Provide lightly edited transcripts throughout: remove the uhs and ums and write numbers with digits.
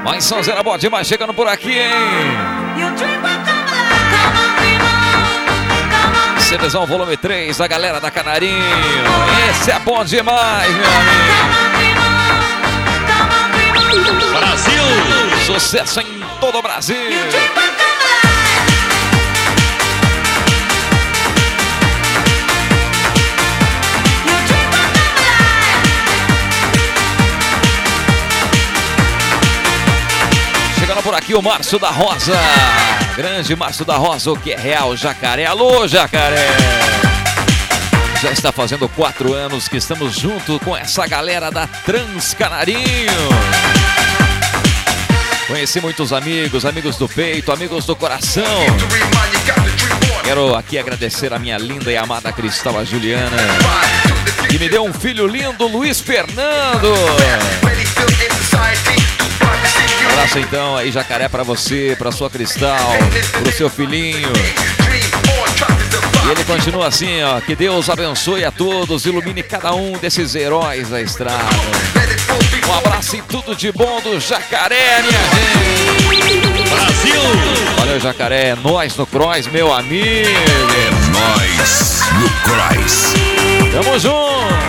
Mais sonzeira boa demais chegando por aqui, hein? CDzão volume 3, a galera da Canarinho. Esse é bom demais, meu amigo. Brasil! Sucesso em todo o Brasil. Chegando por aqui o Márcio da Rosa. Grande Márcio da Rosa, o que é real, Jacaré. Alô, Jacaré! Já está fazendo 4 anos que estamos junto com essa galera da Transcanarinho. Conheci muitos amigos, amigos do peito, amigos do coração. Quero aqui agradecer a minha linda e amada Cristal, a Juliana, que me deu um filho lindo, Luiz Fernando. Um abraço então aí, Jacaré, pra você, pra sua Cristal, pro seu filhinho. E ele continua assim, ó. Que Deus abençoe a todos, ilumine cada um desses heróis da estrada. Um abraço e tudo de bom do Jacaré, minha gente. Brasil! Valeu, Jacaré. É nóis no Cross, meu amigo. É nóis no Cross. Tamo junto.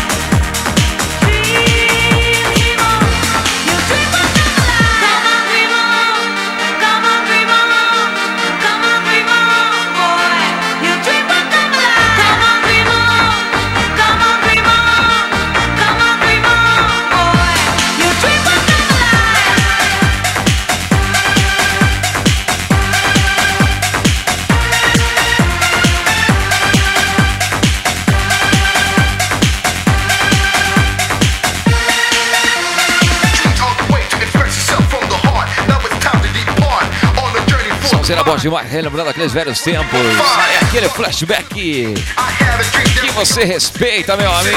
Será bom demais, relembrando aqueles velhos tempos. É aquele flashback que você respeita, meu amigo.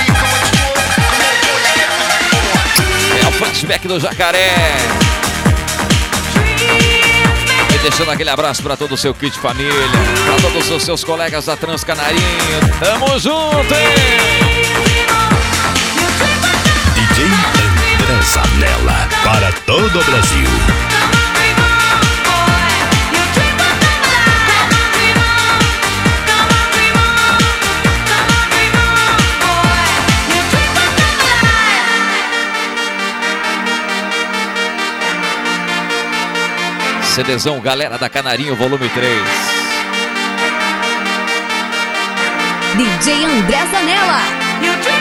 É o flashback do Jacaré. E deixando aquele abraço para todo o seu kit família, para todos os seus colegas da Transcanarinho. Tamo junto, hein? DJ André Zanella, para todo o Brasil. CDzão Galera da Canarinho, volume 3. DJ André Zanella.